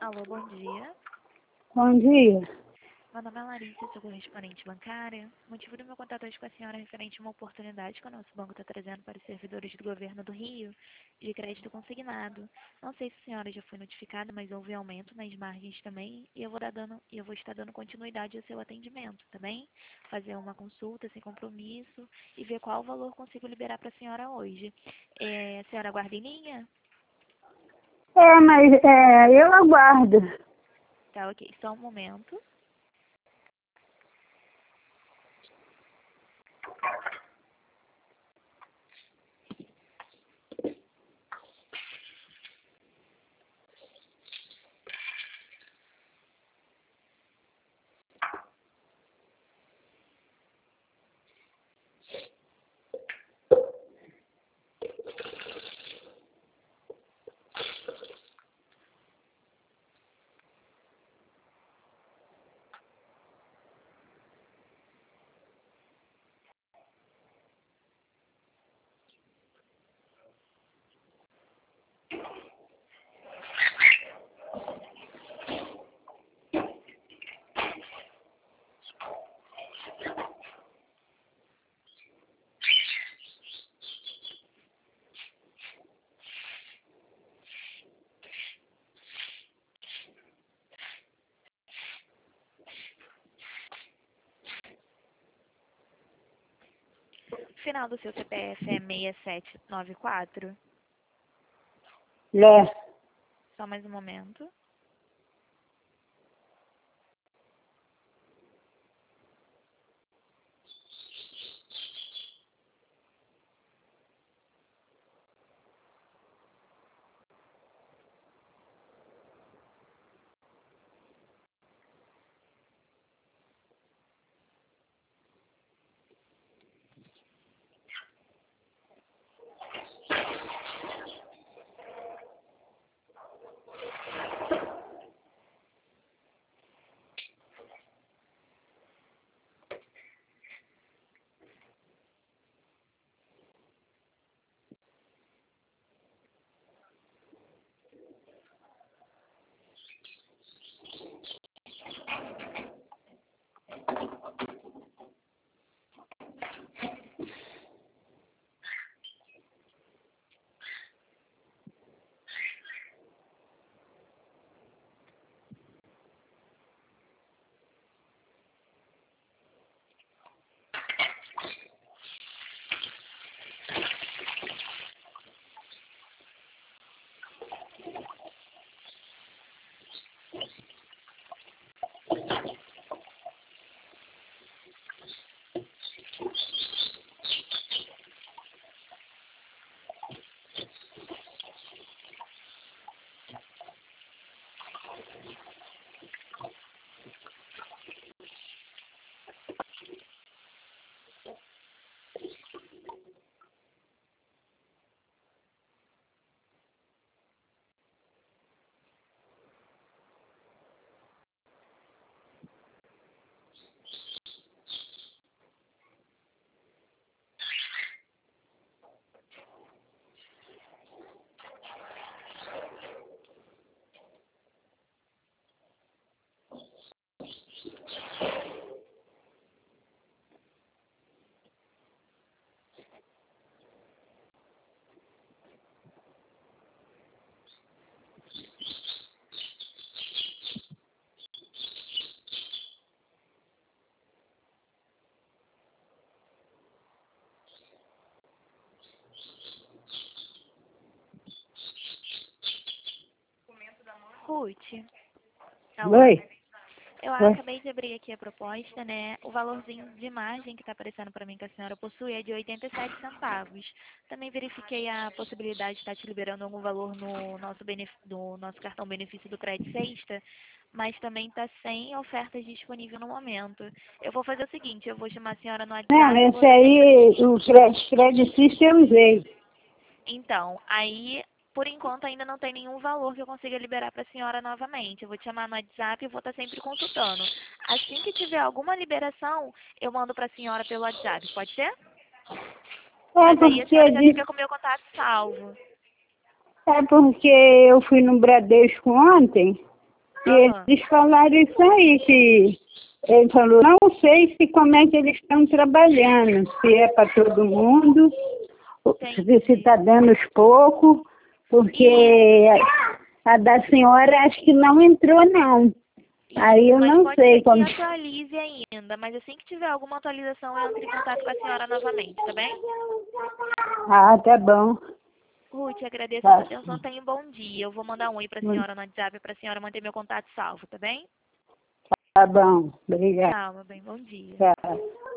Alô, bom dia. Bom dia. Meu nome é Larissa, sou correspondente bancária. O motivo do meu contato hoje com a senhora é referente a uma oportunidade que o nosso banco está trazendo para os servidores do governo do Rio, de crédito consignado. Não sei se a senhora já foi notificada, mas houve aumento nas margens também, e eu vou estar dando continuidade ao seu atendimento, tá bem? Fazer uma consulta sem compromisso e ver qual valor consigo liberar para a senhora hoje. A senhora aguarda em linha? Mas eu aguardo. Tá, ok. Só um momento. O final do seu CPF é 6794. Lé. Só mais um momento. Ruth, alô? Oi. Eu Oi. acabei de abrir aqui a proposta, né? O valorzinho de margem que está aparecendo para mim que a senhora possui é de 87 centavos. Também verifiquei a possibilidade de estar te liberando algum valor no nosso cartão benefício do Crédito Sexta, mas também está sem ofertas disponíveis no momento. Eu vou fazer o seguinte, eu vou chamar a senhora no Não, WhatsApp e vou esse aí, o Credit System eu usei. Então, aí, por enquanto, ainda não tem nenhum valor que eu consiga liberar para a senhora novamente. Eu vou te chamar no WhatsApp e vou estar sempre consultando. Assim que tiver alguma liberação, eu mando para a senhora pelo WhatsApp, pode ser? Mas aí a senhora já fica com o meu contato salvo. É porque eu fui no Bradesco ontem E eles falaram isso aí, que ele falou, não sei se como é que eles estão trabalhando, se é para todo mundo, se está dando os poucos, porque a da senhora acho que não entrou não. Aí eu não sei como. Pode ser que atualize ainda, mas assim que tiver alguma atualização eu entro em contato com a senhora novamente, tá bem? Ah, tá bom. Ruth, agradeço a sua atenção, tenha um bom dia. Eu vou mandar um oi pra senhora no WhatsApp pra senhora manter meu contato salvo, tá bem? Tá bom, obrigada. Tchau, meu bem, bom dia. Tchau.